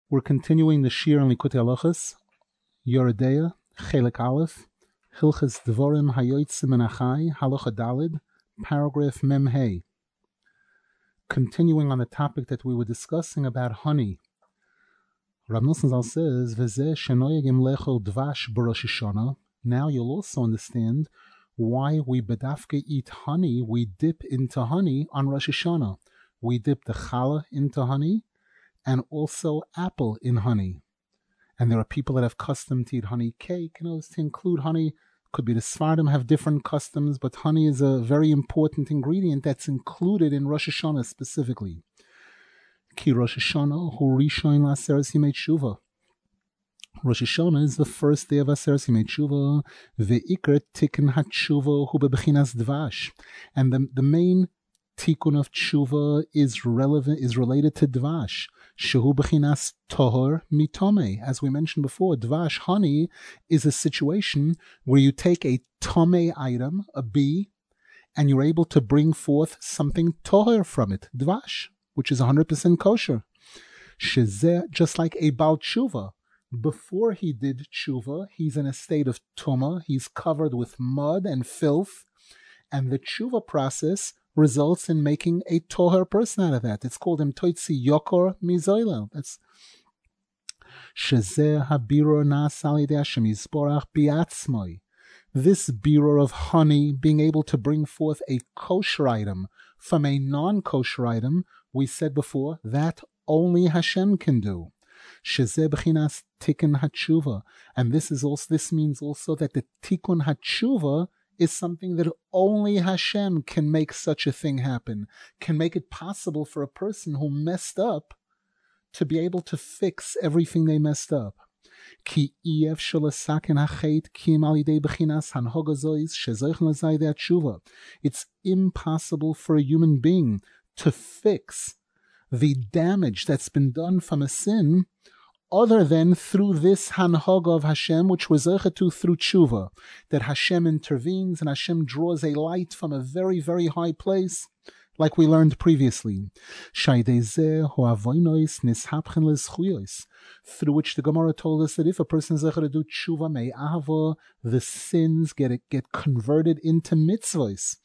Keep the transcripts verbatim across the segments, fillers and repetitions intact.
We're continuing the Shir and Likutei Halachos, Yoredeya, Chelik Aleph, Hilchas Dvorim Hayotzim and Achai, Halacha Dalid, paragraph Mem Hey. Continuing on the topic that we were discussing about honey, Rav Nosson Zal says, V'zeh shenoyegim lechol dvash b'Rosh Hashanah. Now you'll also understand why we bedafke eat honey, we dip into honey on Rosh Hashanah. We dip the challah into honey, and also apple in honey. And there are people that have custom to eat honey cake, you know, to include honey. Could be the Sfardim have different customs, but honey is a very important ingredient that's included in Rosh Hashanah specifically. Ki Rosh Hashanah hu rishon la'aseres yimei tshuva. Rosh Hashanah is the first day of Aseres Yimei Tshuva. Ve'ikar tikkun hatshuva hu bebechinas dvash. And the, the main tikkun of tshuva is relevant, is related to dvash. Shehu bechinas tohor mitome. As we mentioned before, dvash, honey, is a situation where you take a tome item, a bee, and you're able to bring forth something tohor from it, dvash, which is one hundred percent kosher. Shezeh, just like a bal tshuva. Before he did tshuva, he's in a state of tumah, he's covered with mud and filth, and the tshuva process results in making a tohar person out of that. It's called imtoitzi yokor mizoila. That's shezeh habiror na'asal yedei Hashem yisborach biatzmoi. This biror of honey, being able to bring forth a kosher item from a non-kosher item, we said before, that only Hashem can do. Shezeh b'chinas tikkun hatshuva, and this is also this means also that the tikkun hatshuva is something that only Hashem can make such a thing happen, can make it possible for a person who messed up to be able to fix everything they messed up. Ki ef shalasaken hachet kim al yidei b'chinas hanhogazois shezoichen l'zayidei hatshuva. It's impossible for a human being to fix the damage that's been done from a sin other than through this hanhog of Hashem, which was to through tshuva, that Hashem intervenes and Hashem draws a light from a very, very high place, like we learned previously. Through which the Gemara told us that if a person is to do tshuva me'ahava, the sins get get converted into mitzvahs.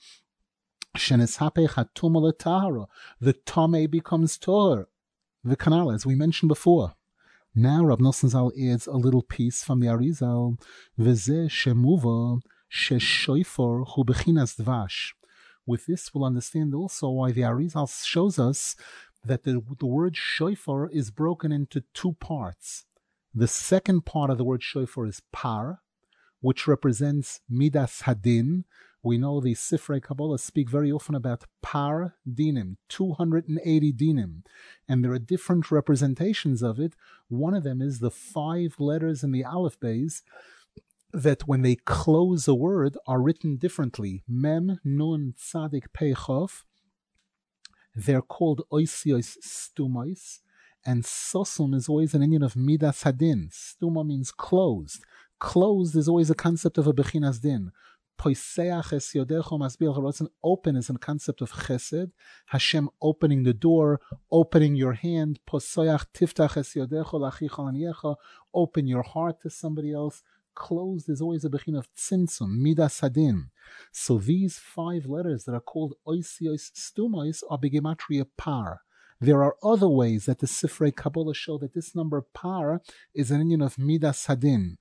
The tame becomes tor, the canal, as we mentioned before. Now Rav Nosson Zal adds a little piece from the Arizal. V'zeh shemuva sheshoifor hu bechinas dvash. With this, we'll understand also why the Arizal shows us that the, the word shofar is broken into two parts. The second part of the word shofar is par, which represents midas hadin. We know the Sifrei Kabbalah speak very often about par dinim, two hundred eighty dinim, and there are different representations of it. One of them is the five letters in the Aleph Beis that when they close a word are written differently. Mem, Nun, Tzadik, Pei, Chof. They're called oisios stumais, and sosum is always an Indian of midas hadin. Stuma means closed. Closed is always a concept of a bechinas din. Poiseach es yodecho masbil harotzen, open is a concept of chesed. Hashem opening the door, opening your hand. Poseach tiftach es yodecho lachicha l'aniecha, open your heart to somebody else. Closed is always a bechin of tzimtzum, midas hadin. So these five letters that are called oisios stumais are begematria par. There are other ways that the Sifrei Kabbalah show that this number par is an union of midas hadin.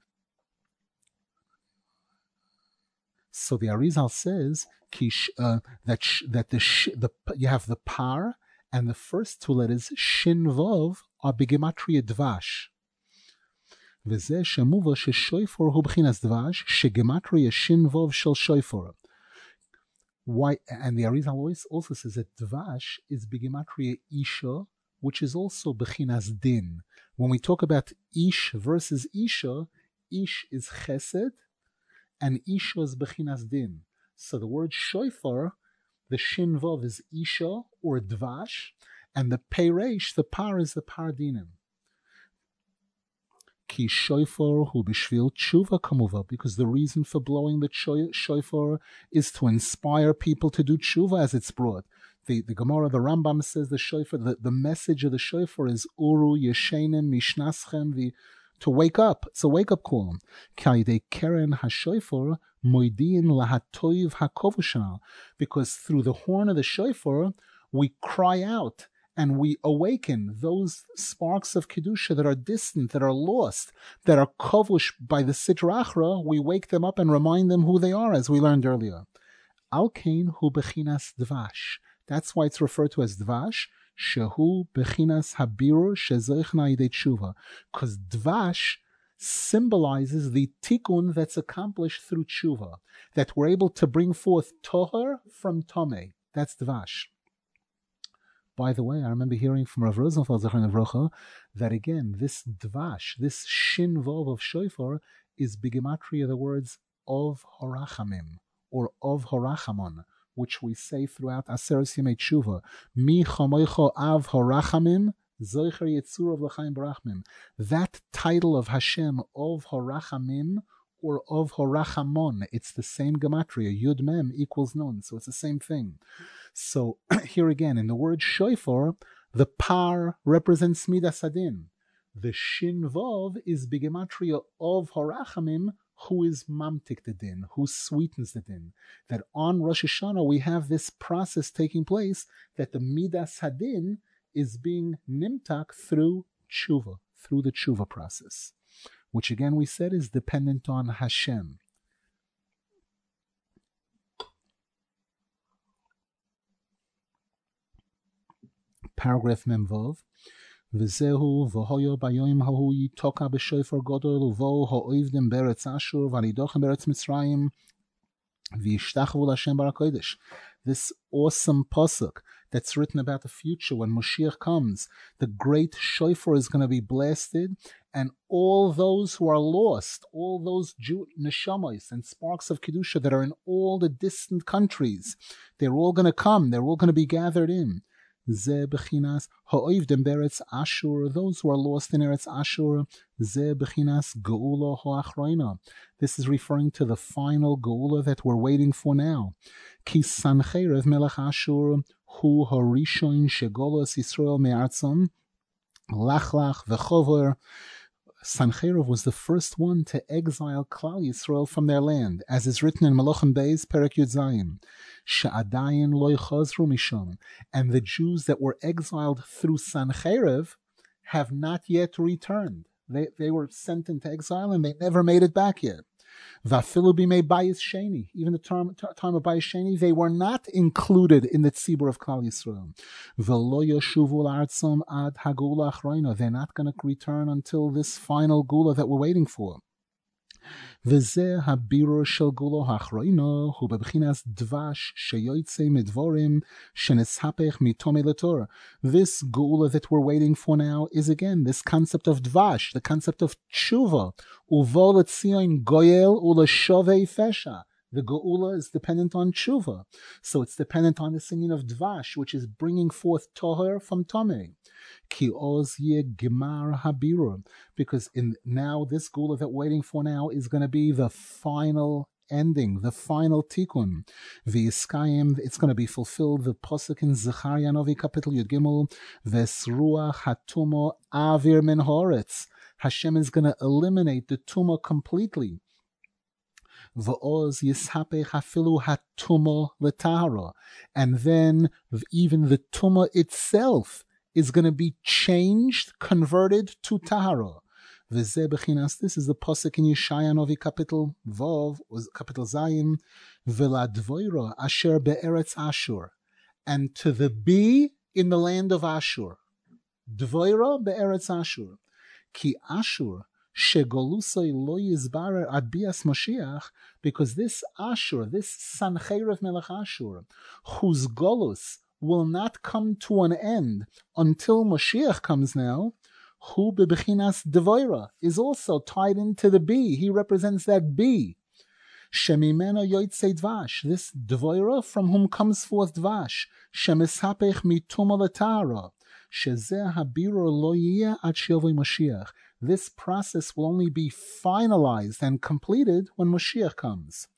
So the Arizal says uh, that sh, that the, sh, the you have the par, and the first two letters shin vov are begematria dvash. V'zeh shemuva sheshoifor hu b'chinas dvash shegematria shin vov shel shoifor. Why? And the Arizal also says that dvash is begematria isha, which is also b'chinas din. When we talk about ish versus isha, ish is chesed, and isha is bechinas din. So the word shofar, the shin vav is isha or dvash, and the peiresh, the par, is the par dinim. Ki shofar hu b'shvil tshuva kamuva, because the reason for blowing the shofar is to inspire people to do tshuva, as it's brought. The, the Gemara, the Rambam says the shofar, the, the message of the shofar is Uru Yeshenim Mishnaschem, the to wake up. It's a wake-up call. Keren HaShofar Moidin Lahatoiv HaKovushal. Because through the horn of the shofar, we cry out and we awaken those sparks of Kedusha that are distant, that are lost, that are kovush by the Sitra Achra. We wake them up and remind them who they are, as we learned earlier. Alkein hu bechinas dvash. That's why it's referred to as dvash. Shehu bechinas habiru shezoichna idei tshuva. Because dvash symbolizes the tikkun that's accomplished through tshuva, that we're able to bring forth tohar from tomei. That's dvash. By the way, I remember hearing from Rav Rosenfeld Zechron Livrocha that again, this dvash, this shin vov of shofar, is bigematria the words of horachamim or of horachamon, which we say throughout Aseres Yemei Tshuva. Mi chamoicho av horachamim zoicher yitzur of l'chaim barachmim. That title of Hashem, of horachamim or of horachamon, it's the same gematria. Yud mem equals nun, so it's the same thing. So here again, in the word shofar, the par represents midas hadin. The shin vov is bigematria of horachamim, who is mamtik the din, who sweetens the din. That on Rosh Hashanah we have this process taking place, that the midas hadin is being nimtak through tshuva, through the tshuva process, which again we said is dependent on Hashem. Paragraph Memvov. V'zehu v'hoyo bayoim hahu yitoka b'shofar godol uvo ha'oivdim beretz Ashur v'alidochem beretz Mitzrayim v'yishtachvu l'Hashem barakodesh. This awesome pasuk that's written about the future when Moshiach comes, the great shofar is going to be blasted, and all those who are lost, all those Jew neshamas and sparks of kedusha that are in all the distant countries, they're all going to come. They're all going to be gathered in. Ze bechinas ha'oivdim beretz Ashur, those who are lost in Eretz Ashur. Ze bechinas geula ha'achroina. This is referring to the final geula that we're waiting for now. Ki Sancherev melech Ashur hu harishon shegolos Yisrael me'artzon lachlach v'chover. Sancheirav was the first one to exile Klal Yisrael from their land, as is written in Malachim Beis, Perek Yud Zayin. She'adayin lo ychazru misham. And the Jews that were exiled through Sancheirav have not yet returned. They, they were sent into exile and they never made it back yet. Vafilu bimei Bayis Sheni. Even the term, t- time of Bayis Sheni, they were not included in the tzibur of Klal Yisrael. V'lo yoshuvu la'artzom ad hagula achroina. They're not going to return until this final gula that we're waiting for. V'zeh habirur shel gula hachroina hu bebchinas dvash sheyoytze midvorim sheneshapech mitomei letorah. This gula that we're waiting for now is again this concept of dvash, the concept of tshuva. Uvo letzion goyel uleshovei fesha. The geula is dependent on tshuva, so it's dependent on the singing of dvash, which is bringing forth toher from tomei. Ki oz ye gemar habirur, because in now this geula that we're waiting for now is going to be the final ending, the final tikkun. V'yiskayim, it's going to be fulfilled. The posuk in Zechariah Novi Kapitel Yud Gimel, Vesruach hatumo avir min horetz. Hashem is going to eliminate the tumah completely. V'oz yishapech hafilu hatumah letahara, and then even the tumah itself is going to be changed, converted to tahara. V'zeh bechinas, this is the pasuk in Yeshaya Novi Kapitel Vov, Kapitel Zayin, v'ladvoira asher be'eretz Ashur, and to the bee in the land of Ashur. Dvoira be'eretz Ashur. Ki Ashur shegolusay lo yizbarer ad bias Mashiach, because this Ashur, this Sancheirav Melech Ashur, whose golus will not come to an end until Mashiach comes now, hu bebechinas devoira, is also tied into the bee. He represents that bee. Shemimena yoytzei dvash, this devoira from whom comes forth dvash. Shemishapech mituma letara. Shezeh habirur lo yiyeh ad she'yovei Mashiach. This process will only be finalized and completed when Mashiach comes.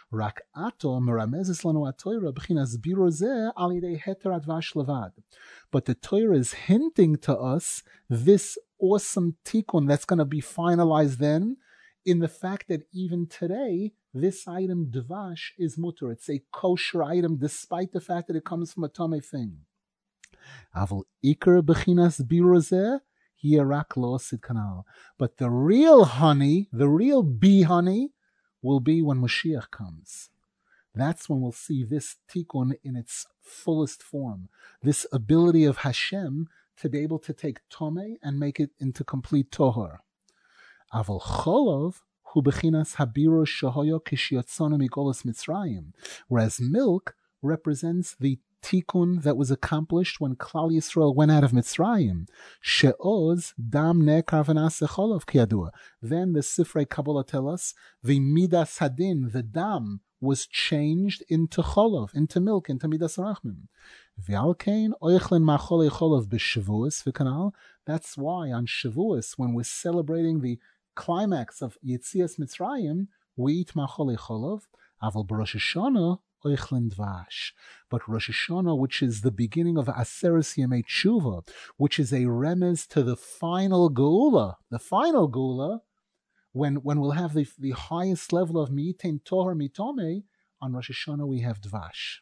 Rak ato meramezes lanu haTorah b'chinas birur zeh al yidei heter advash levad. But the Torah is hinting to us this awesome tikkun that's going to be finalized then, in the fact that even today, this item, dvash, is mutter. It's a kosher item, despite the fact that it comes from a tamei thing. Aval ikar b'chinas birur zeh hirak lo osid kanal. But the real honey, the real bee honey, will be when Mashiach comes. That's when we'll see this tikkun in its fullest form. This ability of Hashem to be able to take tomei and make it into complete tohar. Aval cholov hu bechinas habiro shahoyo kishiyotzonu migolos Mitzrayim. Whereas milk represents the tikkun that was accomplished when Klal Yisrael went out of Mitzrayim. She'oz dam nekar v'naseh cholov kiyadua. Then the Sifrei Kabbalah tell us the midas hadin, the dam, was changed into cholov, into milk, into midas rachmim. V'alkein oichlen ma'cholei cholov b'Shavuos v'kanal. That's why on Shavuos, when we're celebrating the climax of Yetzias Mitzrayim, we eat ma'cholei cholov. Aval b'Rosh Hashanah oichlen dvash. But Rosh Hashanah, which is the beginning of Aseres Yemei Tshuva, which is a remez to the final geula, the final geula, when when we'll have the, the highest level of mi'itein tohar mitome, on Rosh Hashanah we have dvash.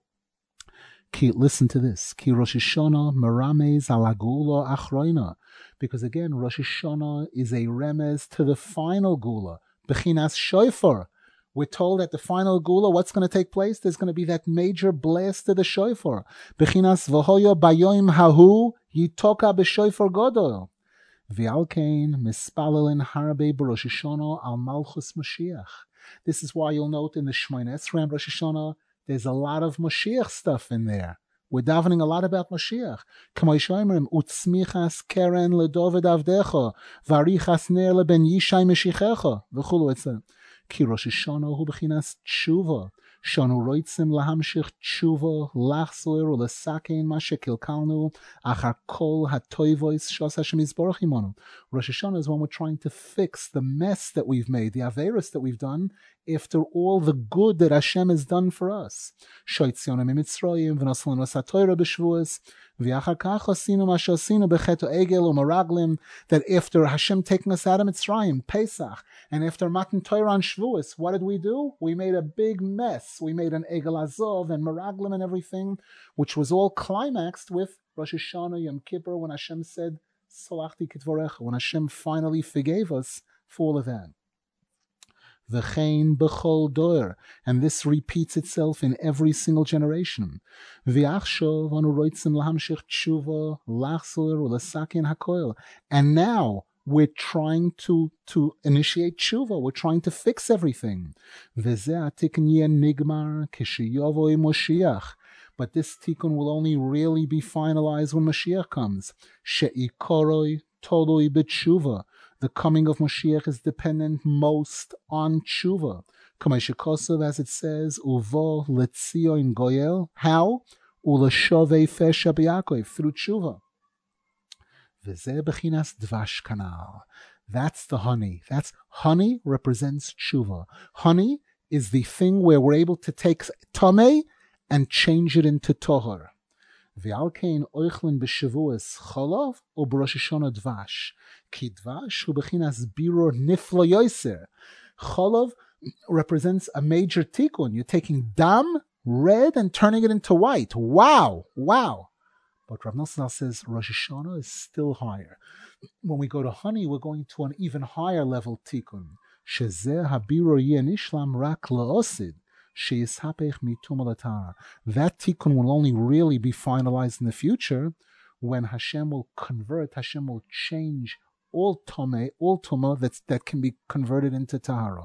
Ki, listen to this. Ki Rosh Hashanah meramez ala geula achroina. Because again, Rosh Hashanah is a remez to the final geula, bechinas shofar. We're told at the final geula, what's going to take place? There's going to be that major blast of the shofar. Bechinas v'hoyo bayoim hahu yitoka b'shofar godol. V'alkein mispalelin harbe b'Rosh Hashanah al malchus Mashiach. This is why you'll note in the Shmoneh Esrei Rosh Hashanah, there's a lot of Mashiach stuff in there. We're davening a lot about Mashiach. K'mo shomerim utzmichas keren leDovid avdecha varichas ner leben Yishai Meshichecha v'chulu. It's a Ki Rosh Hashanah hu b'chinas tshuva. Shanu roitzim lahamshich tshuva lachzor ulesakein ma shekilkalnu achar kol hatoivois shos Hashem yisborach imanu. Rosh Hashanah is when we're trying to fix the mess that we've made, the averos that we've done, after all the good that Hashem has done for us. Shoitzionu mimitzrayim v'noslanu asatoira b'shvuos v'achar kach osinu ma shosinu b'cheto egel u'maraglim. That after Hashem taking us out of Mitzrayim, Pesach, and after Matan Torah on Shavuos, what did we do? We made a big mess. We made an egel azov and maraglim and everything, which was all climaxed with Rosh Hashanah, Yom Kippur, when Hashem said, Salachti kitvorecha, when Hashem finally forgave us for all of that. V'chein b'chol dor, and this repeats itself in every single generation. V'achshov anu roitzim lahamshich tshuva lachzor ulesaken hakoil. And now we're trying to, to initiate tshuva. We're trying to fix everything. V'zeh atikun yeh nigmar k'sheyovoi Moshiach. But this tikkun will only really be finalized when Mashiach comes. She'ikoroi toloi b'tshuva. The coming of Mashiach is dependent most on tshuva. Kamei as it says, uvo letzioin goyel. How? Uleshovei fesha b'Yakov, through tshuva. V'zeh b'chinas dvash kanal. That's the honey. That's honey represents tshuva. Honey is the thing where we're able to take tamei and change it into tohar. V'alkein oichlin b'Shavuos cholov u b'Rosh Hashanah dvash. Ki dvash hu b'chinas birur niflo yoser. Cholov represents a major tikkun. You're taking dam, red, and turning it into white. Wow, wow. But Rav Nosson says Rosh Hashanah is still higher. When we go to honey, we're going to an even higher level tikkun. Shezeh habirur yeh nishlam rak la'osid. That tikkun will only really be finalized in the future when Hashem will convert, Hashem will change all tomei, all tumah that's, that can be converted into tahara.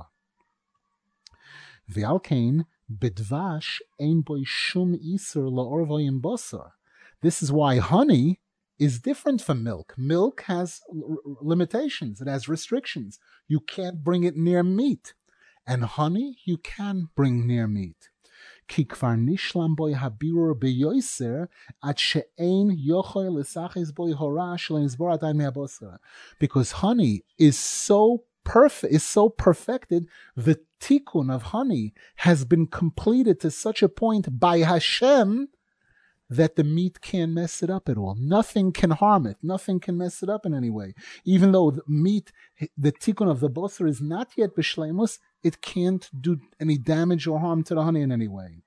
V'alkein b'dvash ein boi shum iser la'orvoyim basar. This is why honey is different from milk. Milk has r- limitations. It has restrictions. You can't bring it near meat. And honey, you can bring near meat. Ki kvar nishlam boy habirur beyoser at she'ein yochoi l'saches boy hora shle'nizbor adayin me'abosar. Because honey is so perfect, is so perfected, the tikkun of honey has been completed to such a point by Hashem that the meat can't mess it up at all. Nothing can harm it. Nothing can mess it up in any way. Even though the meat, the tikkun of the basar is not yet b'shleimus, it can't do any damage or harm to the honey in any way.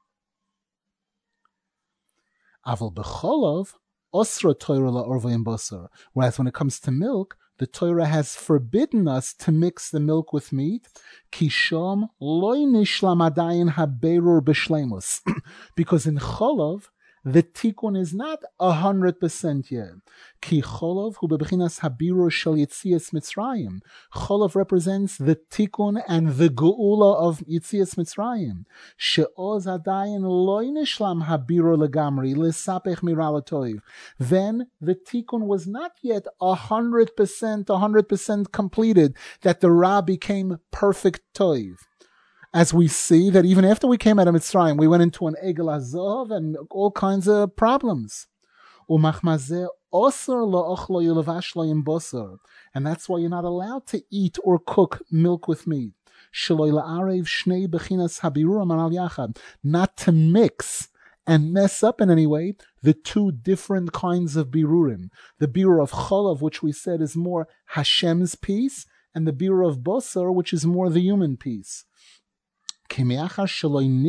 Aval b'cholov, osra Torah la'orvayim basar. Whereas when it comes to milk, the Torah has forbidden us to mix the milk with meat. Kishom loy nishlam adayin haberur b'shleimus. Because in cholov, the tikkun is not a hundred percent yet. Ki cholov hu bebechinas habirur shel yitzias Mitzrayim. Cholov represents the tikkun and the geula of yitzias Mitzrayim. She'oz adayin loy nishlam habirur legamri lesapech miral toiv. Then the tikkun was not yet a hundred percent, a hundred percent completed, that the ra became perfect toiv. As we see that even after we came out of Mitzrayim, we went into an Egel Azov and all kinds of problems. And that's why you're not allowed to eat or cook milk with meat. Not to mix and mess up in any way the two different kinds of birurim. The birur of Cholav, which we said is more Hashem's piece, and the birur of Basar, which is more the human piece. Because of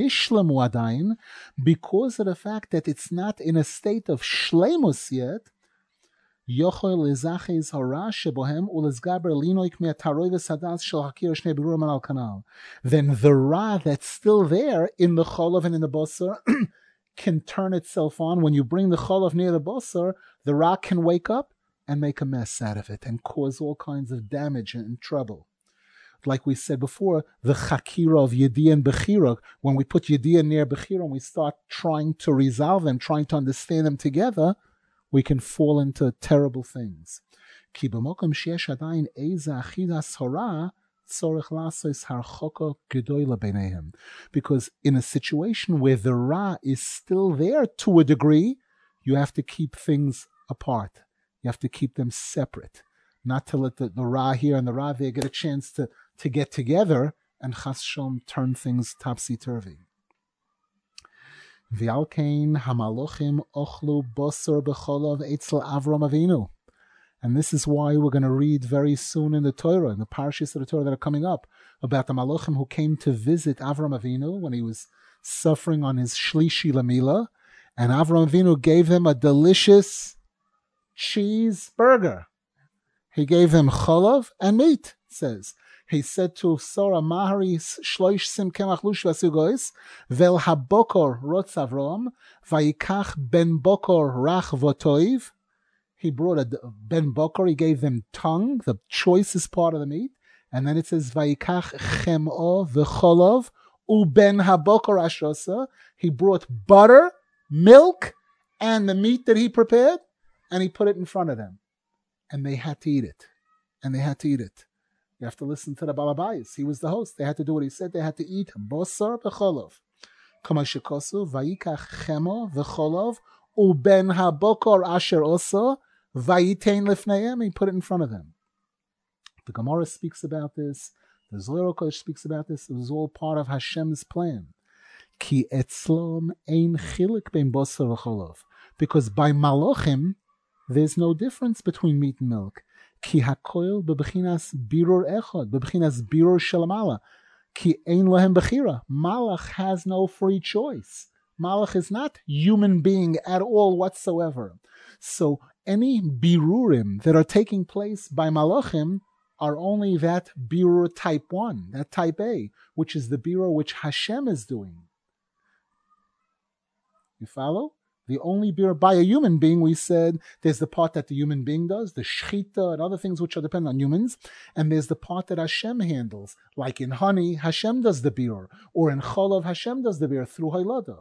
the fact that it's not in a state of shleimus yet, then the ra that's still there in the cholov and in the basar can turn itself on. When you bring the cholov near the basar, the ra can wake up and make a mess out of it and cause all kinds of damage and trouble. Like we said before, the chakira of Yediyah and Bechira, when we put Yediyah near Bechira and we start trying to resolve them, trying to understand them together, we can fall into terrible things. Because in a situation where the Ra is still there to a degree, you have to keep things apart. You have to keep them separate. Not to let the, the Ra here and the Ra there get a chance to to get together and chas shalom turn things topsy-turvy. V'alkein hamalochim ochlu basar b'cholav etzel Avram Avinu. And this is why we're going to read very soon in the Torah, in the parashas of the Torah that are coming up, about the Malachim who came to visit Avram Avinu when he was suffering on his Shlishi Lamila, and Avram Avinu gave him a delicious cheeseburger. He gave him cholav and meat, it says. He said to Sora, Mahari shloish sim kemach lush v'asugois, vel habokor rotz Avram, vayikach ben bokor rach votoiv. He brought a ben bokor, he gave them tongue, the choicest part of the meat, and then it says, vayikach chem'o v'cholov, u ben habokor ashosa. He brought butter, milk, and the meat that he prepared, and he put it in front of them. And they had to eat it. And they had to eat it. You have to listen to the Balabais. He was the host. They had to do what he said. They had to eat bosar b'cholov. Kama shekosu vayikach chemo v'cholov uben habokor asher osa vayitein lifneihem. He put it in front of them. The Gemara speaks about this. The Zohar Kodesh speaks about this. It was all part of Hashem's plan. Ki etzlom ein chilik ben bosar v'cholov. Because by Malachim, there's no difference between meat and milk. Ki hakoil bebechinas birur echad, bebechinas birur shalamala. Ki ein lahem bechira. Malach has no free choice. Malach is not human being at all whatsoever. So any birurim that are taking place by malachim are only that birur type one, that type A, which is the birur which Hashem is doing. You follow? The only birur by a human being, we said, there's the part that the human being does, the shchita and other things which are dependent on humans, and there's the part that Hashem handles. Like in honey, Hashem does the birur, or in cholav, Hashem does the birur through haylada.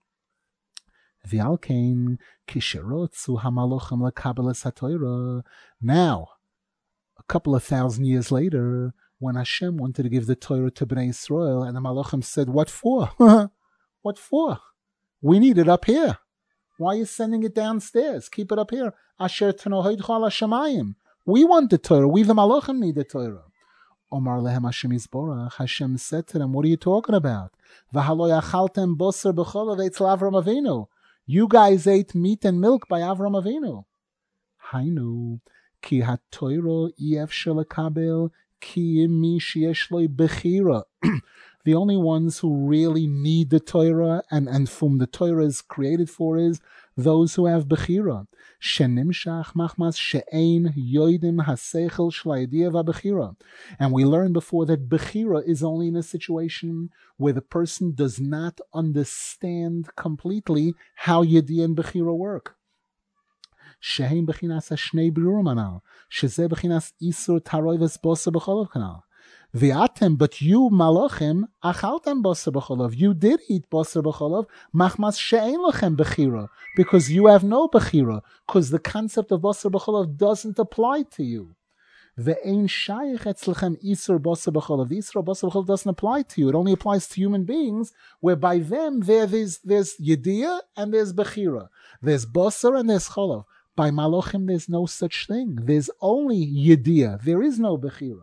V'alkein kisherotzu hamalochem lekabelas haTorah. Now, a couple of thousand years later, when Hashem wanted to give the Torah to Bnei Yisrael, and the malachim said, "What for? What for? We need it up here. Why are you sending it downstairs? Keep it up here. Asher tanohoidcha ala shamayim. We want the Torah. We the malachim need the Torah." Omar lehem Hashem Yisborach, Hashem said to them, what are you talking about? V'halo yachaltem boser b'cholav eitzel Avram Avinu. You guys ate meat and milk by Avram Avinu. Hainu, ki hatoiro yefshel lekabel, ki mi sheyesh lo bechira. The only ones who really need the Torah and, and whom the Torah is created for is those who have Bechira. Shenimshach machmas she'ein yoidim hasechel sh'laydiya v'Bechira. And we learned before that Bechira is only in a situation where the person does not understand completely how Yediyah and Bechira work. She'ein bechinas hashnei birurim anal. Shezeh bechinas isur taroi v'sbosa b'cholav kanal. V'atem, but you malachim achaltem basar b'cholav. You did eat basar b'cholav machmas she'ein lachem bechira, because you have no bechira, because the concept of basar b'cholav doesn't apply to you. Ve'ein shayich etzlechem isur basar b'cholav. The isur basar b'cholav doesn't apply to you. It only applies to human beings, where by them there is there's yediyah and there's bechira, there's basar and there's cholav. By malachim there's no such thing. There's only yediyah. There is no bechira.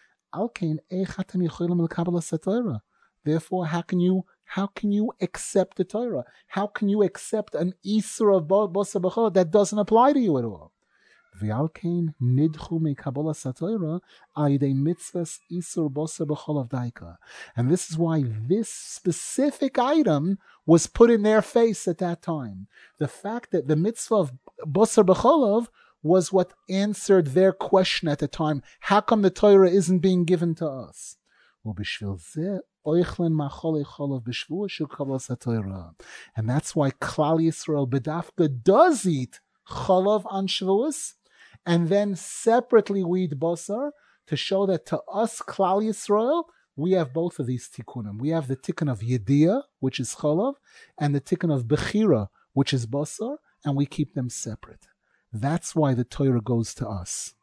Therefore, how can you how can you accept the Torah? How can you accept an isur of basar b'cholav that doesn't apply to you at all? And this is why this specific item was put in their face at that time. The fact that the mitzvah of basar b'cholav was what answered their question at the time. How come the Torah isn't being given to us? And that's why Klal Yisrael B'dafka does eat cholav on Shavuos, and then separately we eat basar, to show that to us, Klal Yisrael, we have both of these tikkunim. We have the tikkun of Yediyah, which is cholav, and the tikkun of Bechira, which is basar, and we keep them separate. That's why the Torah goes to us.